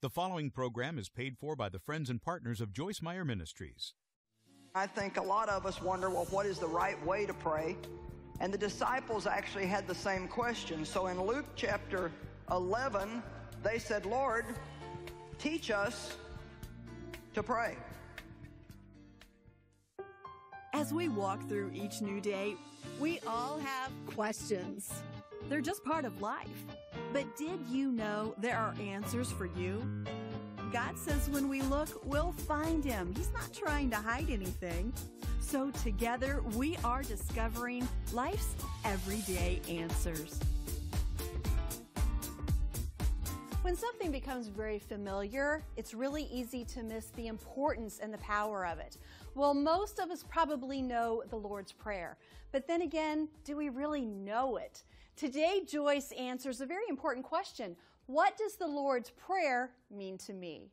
The following program is paid for by the friends and partners of Joyce Meyer Ministries. I think a lot of us wonder, well, what is the right way to pray? And the disciples actually had the same question. So in Luke chapter 11, they said, Lord, teach us to pray. As we walk through each new day, we all have questions. They're just part of life. But did you know there are answers for you? God says when we look, we'll find Him. He's not trying to hide anything. So together, we are discovering life's everyday answers. When something becomes very familiar, it's really easy to miss the importance and the power of it. Well, most of us probably know the Lord's Prayer. But then again, do we really know it? Today, Joyce answers a very important question. What does the Lord's Prayer mean to me?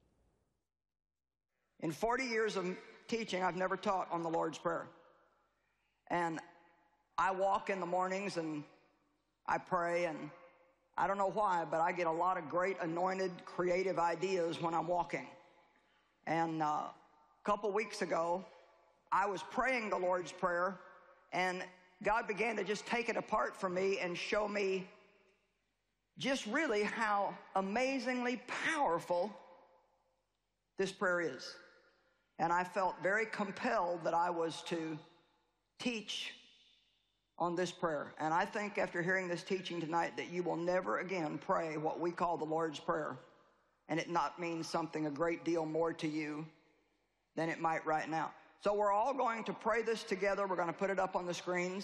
In 40 years of teaching, I've never taught on the Lord's Prayer. And I walk in the mornings and I pray, and I don't know why, but I get a lot of great anointed, creative ideas when I'm walking. And a couple weeks ago, I was praying the Lord's Prayer, and God began to just take it apart for me and show me just really how amazingly powerful this prayer is. And I felt very compelled that I was to teach on this prayer. And I think after hearing this teaching tonight that you will never again pray what we call the Lord's Prayer and it not mean something a great deal more to you than it might right now. So we're all going to pray this together. We're going to put it up on the screens.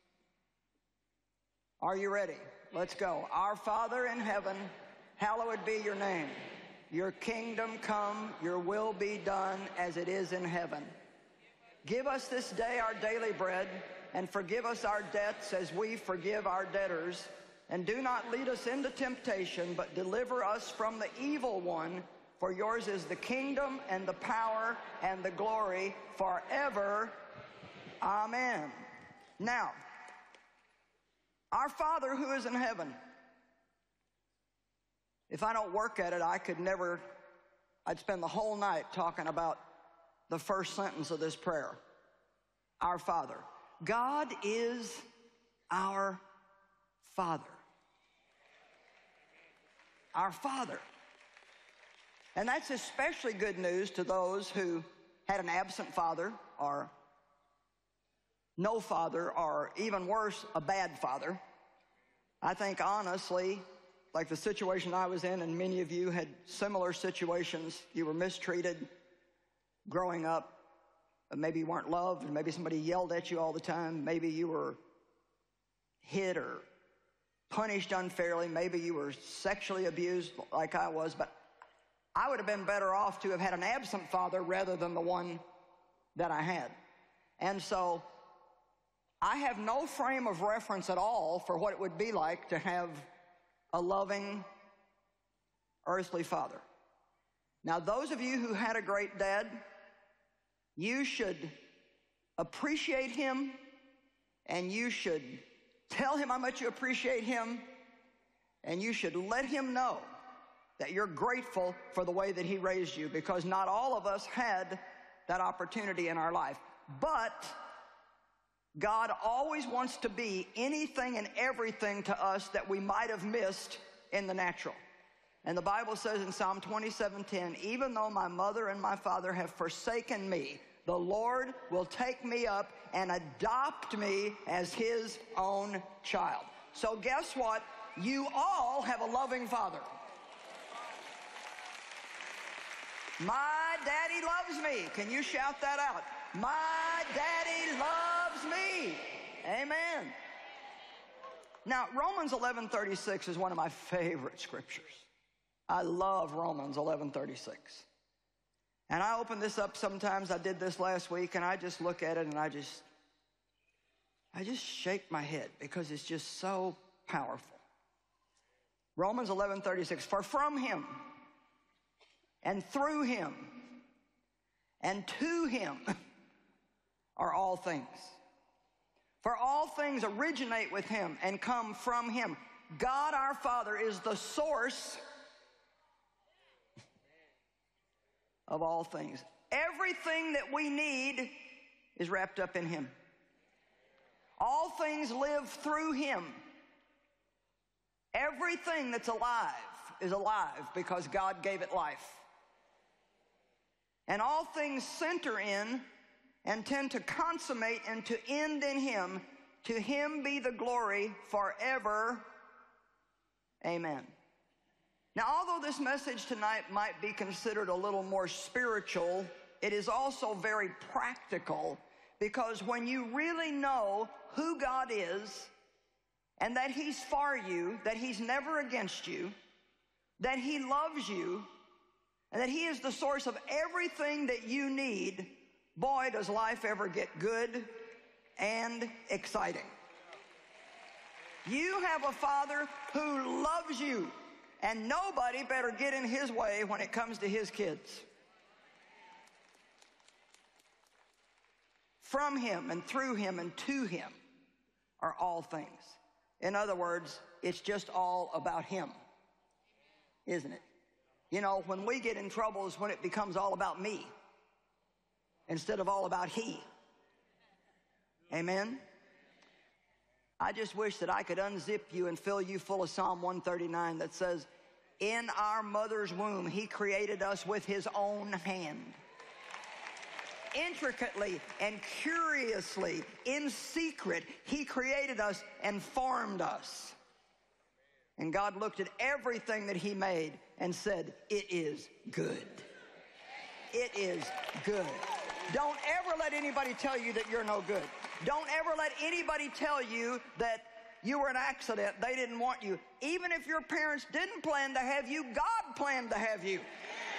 Are you ready? Let's go. Our Father in heaven, hallowed be your name. Your kingdom come, your will be done as it is in heaven. Give us this day our daily bread, and forgive us our debts as we forgive our debtors. And do not lead us into temptation, but deliver us from the evil one. For yours is the kingdom and the power and the glory forever. Amen. Now, our Father who is in heaven. If I don't work at it, I'd spend the whole night talking about the first sentence of this prayer. Our Father. God is our Father. Our Father. And that's especially good news to those who had an absent father, or no father, or even worse, a bad father. I think honestly, like the situation I was in, and many of you had similar situations, you were mistreated growing up. Maybe you weren't loved, maybe somebody yelled at you all the time, maybe you were hit or punished unfairly, maybe you were sexually abused like I was, but I would have been better off to have had an absent father rather than the one that I had. And so I have no frame of reference at all for what it would be like to have a loving earthly father. Now, those of you who had a great dad, you should appreciate him, and you should tell him how much you appreciate him, and you should let him know that you're grateful for the way that he raised you, because not all of us had that opportunity in our life. But God always wants to be anything and everything to us that we might have missed in the natural. And the Bible says in Psalm 27:10, even though my mother and my father have forsaken me, the Lord will take me up and adopt me as his own child. So guess what? You all have a loving father. My daddy loves me. Can you shout that out? My daddy loves me. Amen. Now, Romans 11:36 is one of my favorite scriptures. I love Romans 11:36. And I open this up sometimes. I did this last week, and I just look at it and I just shake my head because it's just so powerful. Romans 11:36, for from him and through him and to him are all things. For all things originate with him and come from him. God our Father is the source of all things. Everything that we need is wrapped up in Him. All things live through Him. Everything that's alive is alive because God gave it life. And all things center in and tend to consummate and to end in Him. To Him be the glory forever. Amen. Now, although this message tonight might be considered a little more spiritual, it is also very practical, because when you really know who God is and that He's for you, that He's never against you, that He loves you, and that He is the source of everything that you need, boy, does life ever get good and exciting. You have a Father who loves you, and nobody better get in His way when it comes to His kids. From Him and through Him and to Him are all things. In other words, it's just all about Him, isn't it? You know, when we get in trouble is when it becomes all about me instead of all about He. Amen? I just wish that I could unzip you and fill you full of Psalm 139 that says, in our mother's womb, He created us with His own hand. Intricately and curiously, in secret, He created us and formed us. And God looked at everything that He made and said, it is good. It is good. Don't ever let anybody tell you that you're no good. Don't ever let anybody tell you that you were an accident. They didn't want you. Even if your parents didn't plan to have you, God planned to have you.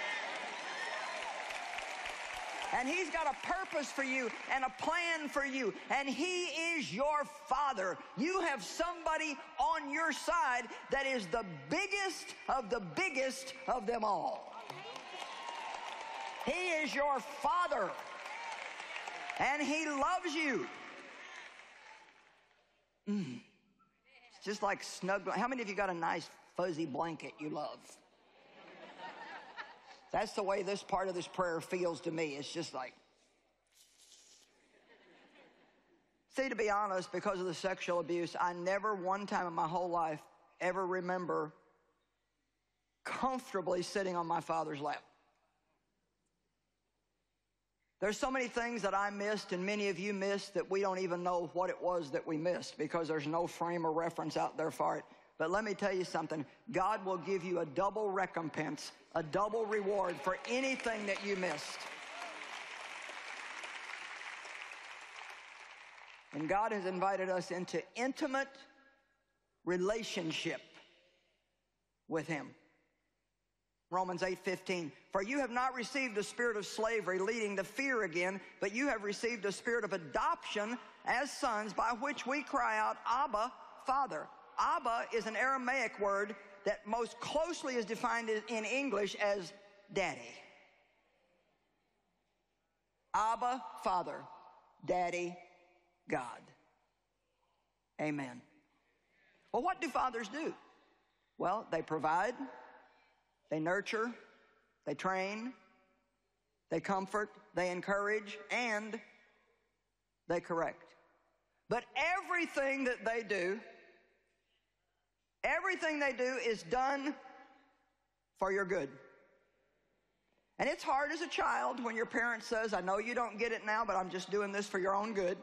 And He's got a purpose for you and a plan for you. And He is your Father. You have somebody on your side that is the biggest of them all. He is your Father. And He loves you. It's just like snug. How many of you got a nice fuzzy blanket you love? That's the way this part of this prayer feels to me. It's just like, see, to be honest, because of the sexual abuse, I never one time in my whole life ever remember comfortably sitting on my father's lap. There's so many things that I missed and many of you missed that we don't even know what it was that we missed because there's no frame of reference out there for it. But let me tell you something. God will give you a double recompense, a double reward for anything that you missed. And God has invited us into intimate relationship with Him. Romans 8:15, for you have not received a spirit of slavery leading to fear again, but you have received a spirit of adoption as sons, by which we cry out, Abba, Father. Abba is an Aramaic word that most closely is defined in English as daddy. Abba, Father, Daddy, God. Amen. Well, what do fathers do? Well, they provide, they nurture, they train, they comfort, they encourage, and they correct. But everything that they do, everything they do is done for your good. And it's hard as a child when your parent says, I know you don't get it now, but I'm just doing this for your own good.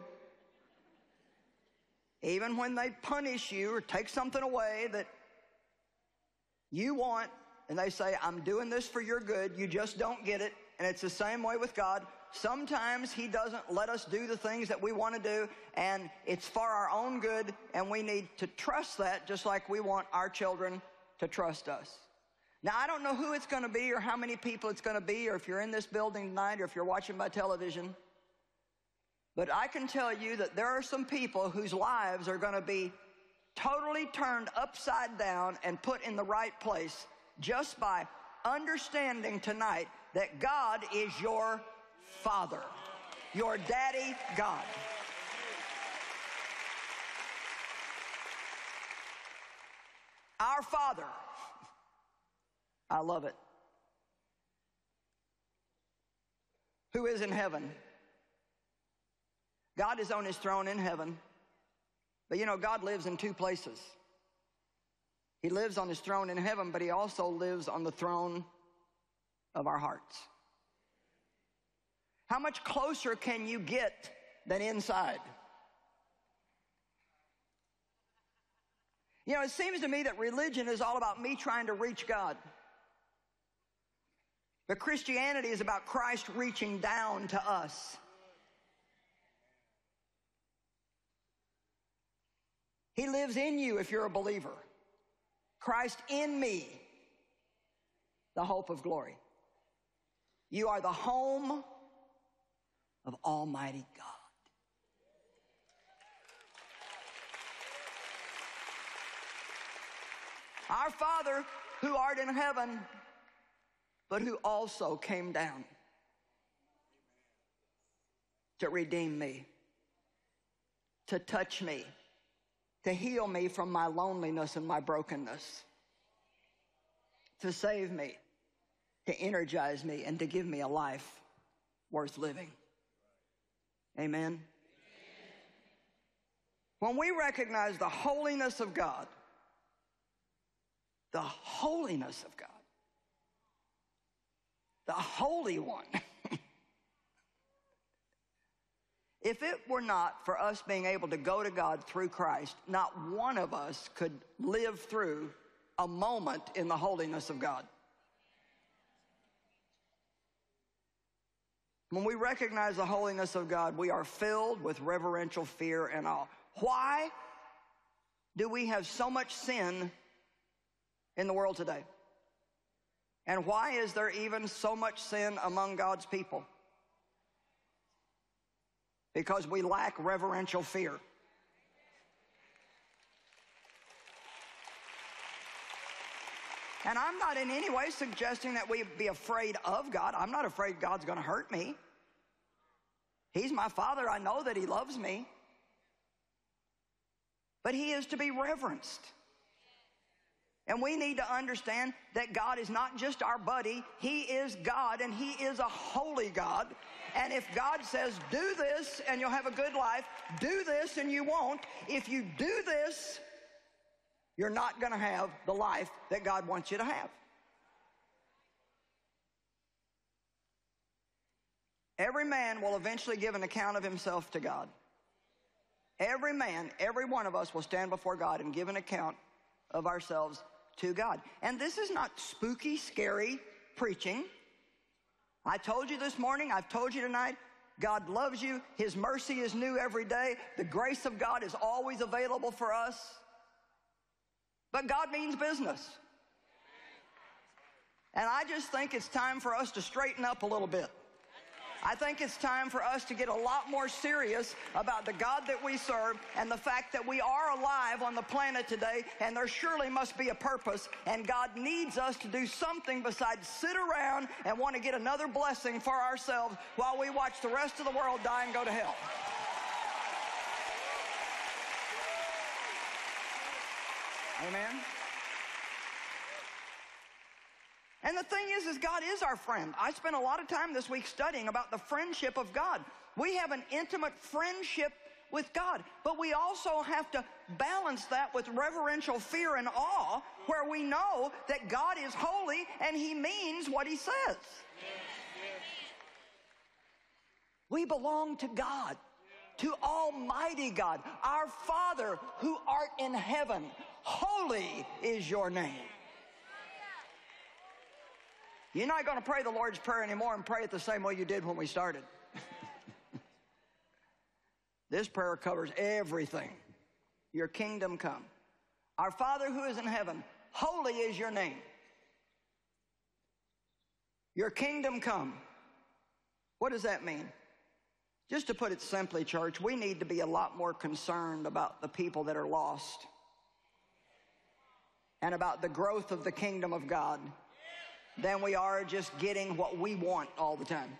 Even when they punish you or take something away that you want, and they say, I'm doing this for your good, you just don't get it. And it's the same way with God. Sometimes He doesn't let us do the things that we want to do, and it's for our own good, and we need to trust that just like we want our children to trust us. Now, I don't know who it's going to be or how many people it's going to be, or if you're in this building tonight or if you're watching by television, but I can tell you that there are some people whose lives are going to be totally turned upside down and put in the right place just by understanding tonight that God is your Father, your Daddy God. Our Father. I love it. who is in heaven. God is on his throne in heaven. But you know, God lives in two places. He lives on his throne in heaven, but he also lives on the throne of our hearts. How much closer can you get than inside? You know, it seems to me that religion is all about me trying to reach God. But Christianity is about Christ reaching down to us. He lives in you if you're a believer. Christ in me, the hope of glory. You are the home of Almighty God. Our Father who art in heaven, but who also came down to redeem me, to touch me, to heal me from my loneliness and my brokenness, to save me, to energize me, and to give me a life worth living. Amen? When we recognize the holiness of God, the holiness of God, the Holy One, if it were not for us being able to go to God through Christ, not one of us could live through a moment in the holiness of God. When we recognize the holiness of God, we are filled with reverential fear and awe. Why do we have so much sin in the world today? And why is there even so much sin among God's people? Because we lack reverential fear. And I'm not in any way suggesting that we be afraid of God. I'm not afraid God's going to hurt me. He's my Father. I know that he loves me. But he is to be reverenced. And we need to understand that God is not just our buddy. He is God, and he is a holy God. And if God says, do this and you'll have a good life, do this and you won't. If you do this, you're not going to have the life that God wants you to have. Every man will eventually give an account of himself to God. Every man, every one of us will stand before God and give an account of ourselves to God. And this is not spooky, scary preaching. I told you this morning, I've told you tonight, God loves you. His mercy is new every day. The grace of God is always available for us. But God means business. And I just think it's time for us to straighten up a little bit. I think it's time for us to get a lot more serious about the God that we serve and the fact that we are alive on the planet today, and there surely must be a purpose, and God needs us to do something besides sit around and want to get another blessing for ourselves while we watch the rest of the world die and go to hell. Amen? And the thing is God is our friend. I spent a lot of time this week studying about the friendship of God. We have an intimate friendship with God, but we also have to balance that with reverential fear and awe, where we know that God is holy and he means what he says. We belong to God, to Almighty God, our Father who art in heaven. Holy is your name. You're not going to pray the Lord's Prayer anymore and pray it the same way you did when we started. This prayer covers everything. Your kingdom come. Our Father who is in heaven, holy is your name. Your kingdom come. What does that mean? Just to put it simply, church, we need to be a lot more concerned about the people that are lost and about the growth of the kingdom of God than we are just getting what we want all the time.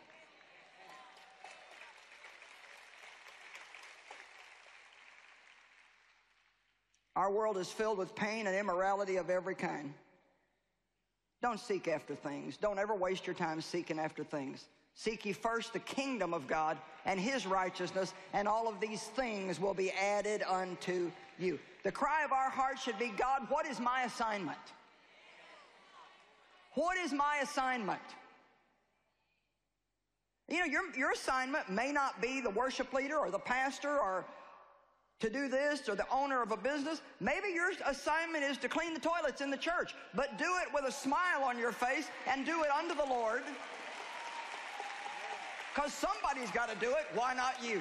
Our world is filled with pain and immorality of every kind. Don't seek after things. Don't ever waste your time seeking after things. Seek ye first the kingdom of God and his righteousness, and all of these things will be added unto you. The cry of our heart should be, God, what is my assignment? What is my assignment? You know, your assignment may not be the worship leader or the pastor or to do this or the owner of a business. Maybe your assignment is to clean the toilets in the church, but do it with a smile on your face and do it unto the Lord. Because somebody's got to do it. Why not you?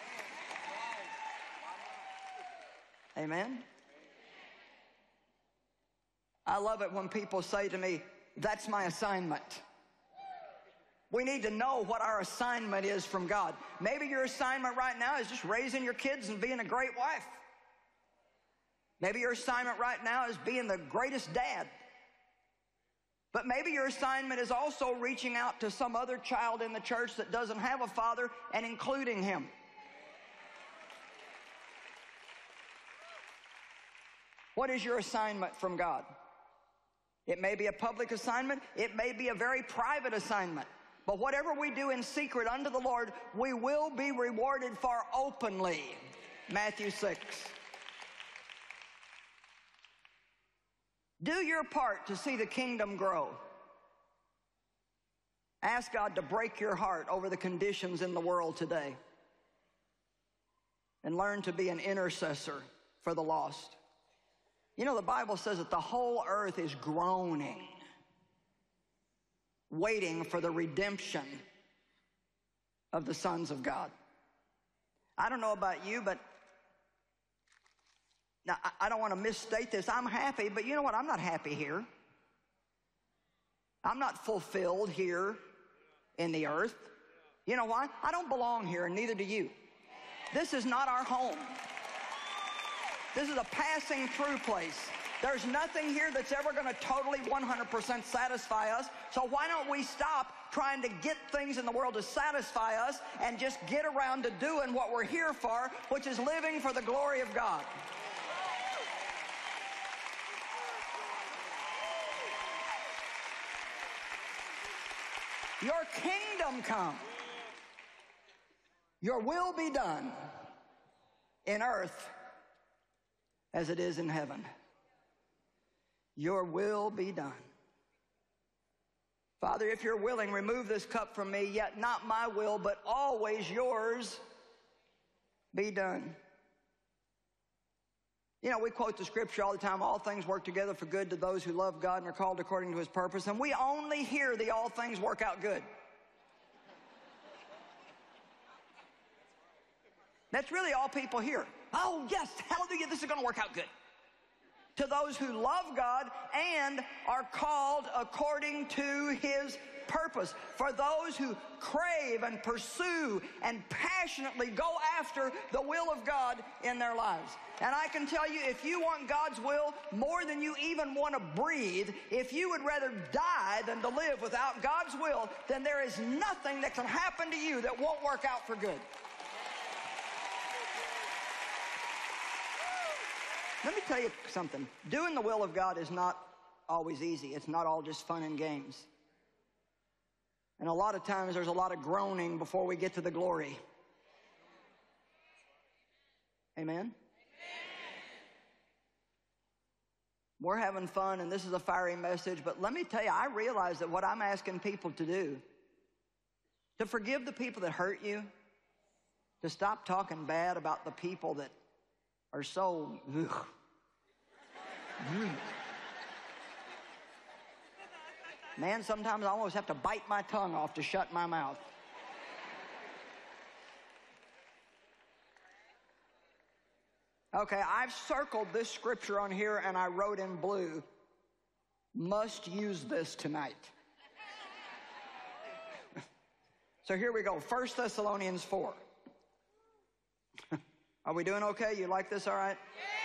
Amen? I love it when people say to me, that's my assignment. We need to know what our assignment is from God. Maybe your assignment right now is just raising your kids and being a great wife. Maybe your assignment right now is being the greatest dad. But maybe your assignment is also reaching out to some other child in the church that doesn't have a father and including him. What is your assignment from God? It may be a public assignment. It may be a very private assignment. But whatever we do in secret unto the Lord, we will be rewarded for openly. Matthew 6. Do your part to see the kingdom grow. Ask God to break your heart over the conditions in the world today. And learn to be an intercessor for the lost. You know, the Bible says that the whole earth is groaning, waiting for the redemption of the sons of God. I don't know about you, but now, I don't want to misstate this. I'm happy, but you know what? I'm not happy here. I'm not fulfilled here in the earth. You know why? I don't belong here, and neither do you. This is not our home. This is a passing through place. There's nothing here that's ever going to totally 100% satisfy us. So why don't we stop trying to get things in the world to satisfy us and just get around to doing what we're here for, which is living for the glory of God. Your kingdom come. Your will be done in earth as it is in heaven. Your will be done. Father, if you're willing, remove this cup from me, yet not my will, but always yours be done. You know, we quote the scripture all the time, all things work together for good to those who love God and are called according to his purpose, and we only hear the all things work out good. That's really all people hear. Oh, yes, hallelujah, this is going to work out good. To those who love God and are called according to his purpose. For those who crave and pursue and passionately go after the will of God in their lives. And I can tell you, if you want God's will more than you even want to breathe, if you would rather die than to live without God's will, then there is nothing that can happen to you that won't work out for good. Let me tell you something. Doing the will of God is not always easy. It's not all just fun and games. And a lot of times there's a lot of groaning before we get to the glory. Amen? We're having fun, and this is a fiery message, but let me tell you, I realize that what I'm asking people to do, to forgive the people that hurt you, to stop talking bad about the people that are so, ugh. Man, sometimes I almost have to bite my tongue off to shut my mouth. Okay, I've circled this scripture on here and I wrote in blue, must use this tonight. So here we go, 1 Thessalonians 4. Are we doing okay? You like this all right?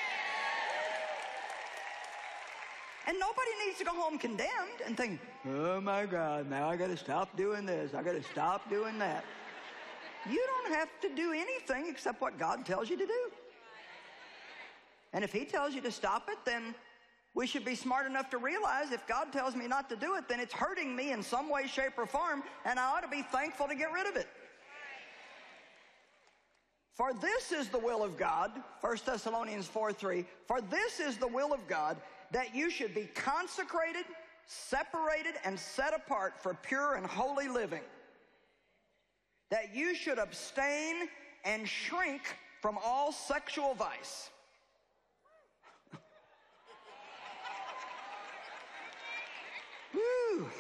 Yeah. And nobody needs to go home condemned and think, oh my God, now I got to stop doing this. I got to stop doing that. You don't have to do anything except what God tells you to do. And if he tells you to stop it, then we should be smart enough to realize if God tells me not to do it, then it's hurting me in some way, shape, or form, and I ought to be thankful to get rid of it. For this is the will of God, 1 Thessalonians 4:3, for this is the will of God, that you should be consecrated, separated, and set apart for pure and holy living, that you should abstain and shrink from all sexual vice. Woo.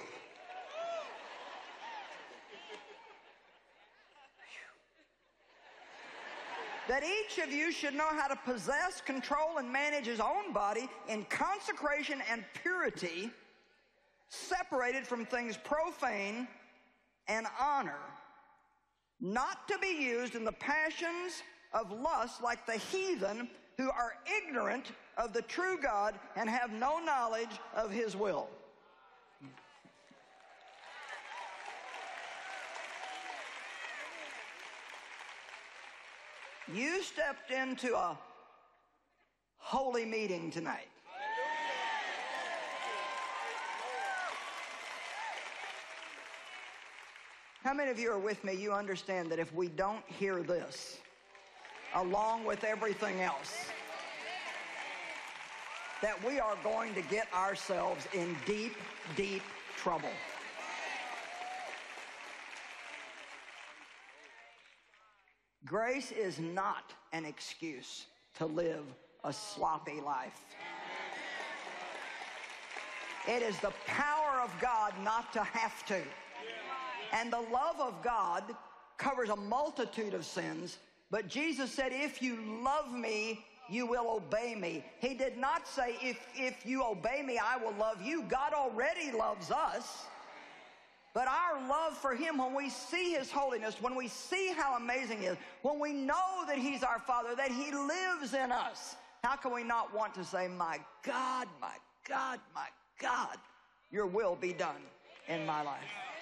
That each of you should know how to possess, control, and manage his own body in consecration and purity, separated from things profane, and honor, not to be used in the passions of lust like the heathen who are ignorant of the true God and have no knowledge of his will. You stepped into a holy meeting tonight. How many of you are with me? You understand that if we don't hear this, along with everything else, that we are going to get ourselves in deep, deep trouble. Grace is not an excuse to live a sloppy life. It is the power of God not to have to. And the love of God covers a multitude of sins, but Jesus said, if you love me, you will obey me. He did not say, if you obey me, I will love you. God already loves us. But our love for him, when we see his holiness, when we see how amazing he is, when we know that he's our Father, that he lives in us, how can we not want to say, my God, my God, my God, your will be done in my life?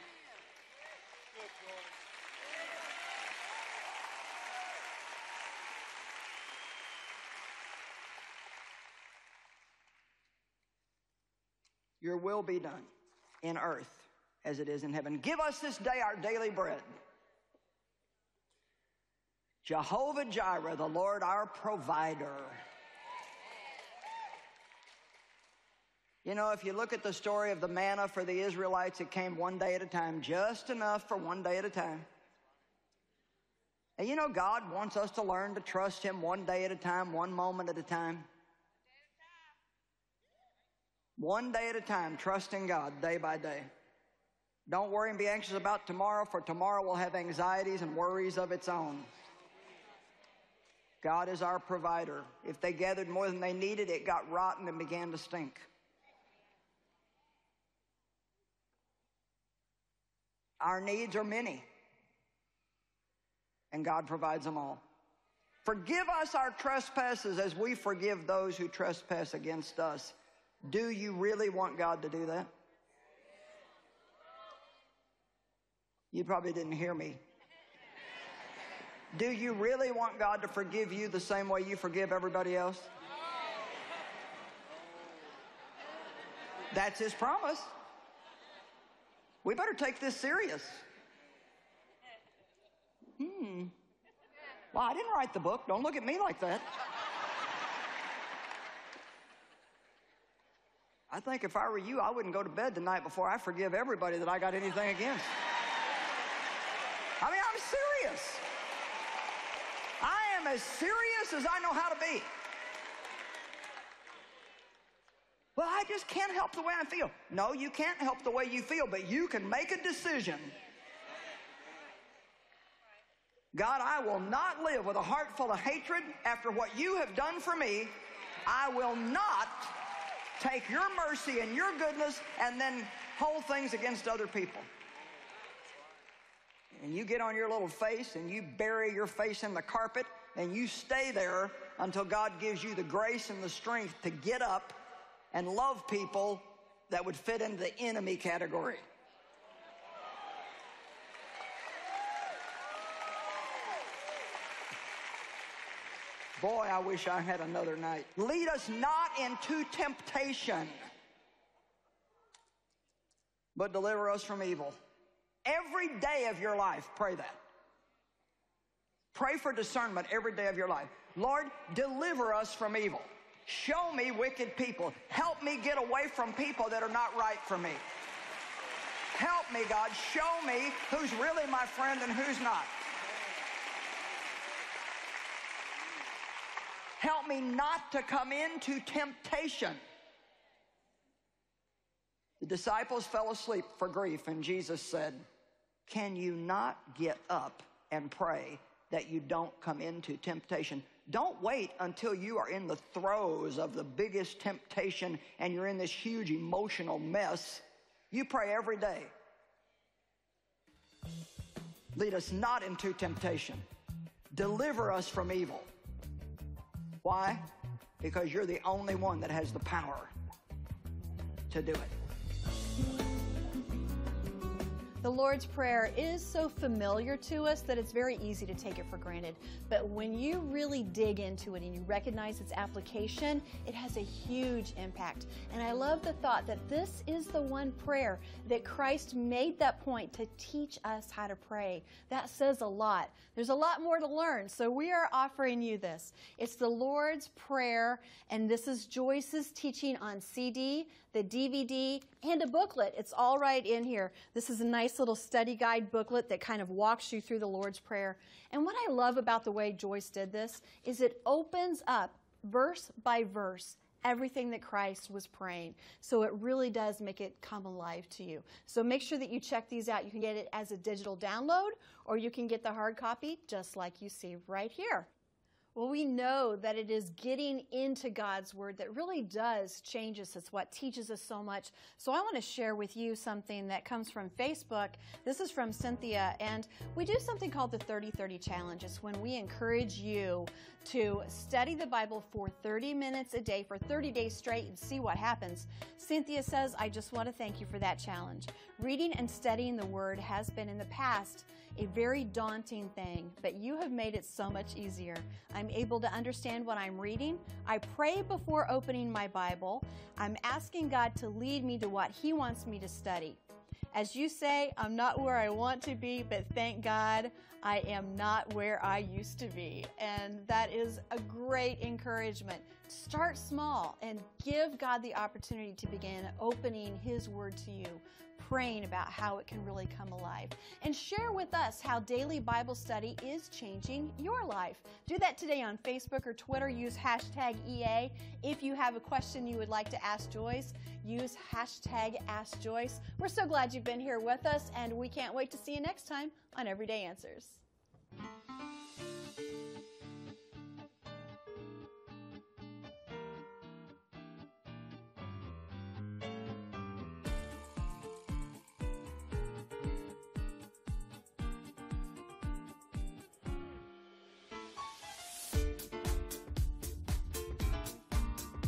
Your will be done in earth as it is in heaven. Give us this day our daily bread. Jehovah Jireh, the Lord our provider. You know, if you look at the story of the manna for the Israelites, it came one day at a time, just enough for one day at a time. And you know, God wants us to learn to trust him one day at a time, one moment at a time. One day at a time, trusting God day by day. Don't worry and be anxious about tomorrow, for tomorrow will have anxieties and worries of its own. God is our provider. If they gathered more than they needed, it got rotten and began to stink. Our needs are many, and God provides them all. Forgive us our trespasses as we forgive those who trespass against us. Do you really want God to do that? You probably didn't hear me. Do you really want God to forgive you the same way you forgive everybody else? That's his promise. We better take this serious. Well, I didn't write the book. Don't look at me like that. I think if I were you, I wouldn't go to bed the night before I forgive everybody that I got anything against. I mean, I'm serious. I am as serious as I know how to be. Well, I just can't help the way I feel. No, you can't help the way you feel, but you can make a decision. God, I will not live with a heart full of hatred after what you have done for me. I will not take your mercy and your goodness and then hold things against other people. And you get on your little face and you bury your face in the carpet and you stay there until God gives you the grace and the strength to get up and love people that would fit into the enemy category. Boy, I wish I had another night. Lead us not into temptation, but deliver us from evil. Every day of your life, pray that. Pray for discernment every day of your life. Lord, deliver us from evil. Show me wicked people. Help me get away from people that are not right for me. Help me, God. Show me who's really my friend and who's not. Help me not to come into temptation. The disciples fell asleep for grief, and Jesus said, can you not get up and pray that you don't come into temptation? Don't wait until you are in the throes of the biggest temptation and you're in this huge emotional mess. You pray every day. Lead us not into temptation. Deliver us from evil. Why? Because you're the only one that has the power to do it. The Lord's Prayer is so familiar to us that it's very easy to take it for granted. But when you really dig into it and you recognize its application, it has a huge impact. And I love the thought that this is the one prayer that Christ made that point to teach us how to pray. That says a lot. There's a lot more to learn, so we are offering you this. It's the Lord's Prayer, and this is Joyce's teaching on CD, the DVD, and a booklet. It's all right in here. This is a nice little study guide booklet that kind of walks you through the Lord's Prayer. And what I love about the way Joyce did this is it opens up verse by verse everything that Christ was praying. So it really does make it come alive to you. So make sure that you check these out. You can get it as a digital download, or you can get the hard copy just like you see right here. Well, we know that it is getting into God's Word that really does change us. It's what teaches us so much. So I want to share with you something that comes from Facebook. This is from Cynthia, and we do something called the 30-30 Challenge. It's when we encourage you to study the Bible for 30 minutes a day for 30 days straight and see what happens. Cynthia says, I just want to thank you for that challenge. Reading and studying the Word has been in the past a very daunting thing, but you have made it so much easier. I'm able to understand what I'm reading. I pray before opening my Bible. I'm asking God to lead me to what He wants me to study. As you say, I'm not where I want to be, but thank God I am not where I used to be. And that is a great encouragement. Start small and give God the opportunity to begin opening His Word to you, praying about how it can really come alive. And share with us how daily Bible study is changing your life. Do that today on Facebook or Twitter. Use hashtag EA. If you have a question you would like to ask Joyce, use hashtag Ask Joyce. We're so glad you've been here with us, and we can't wait to see you next time on Everyday Answers.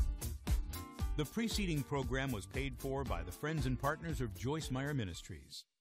The preceding program was paid for by the friends and partners of Joyce Meyer Ministries.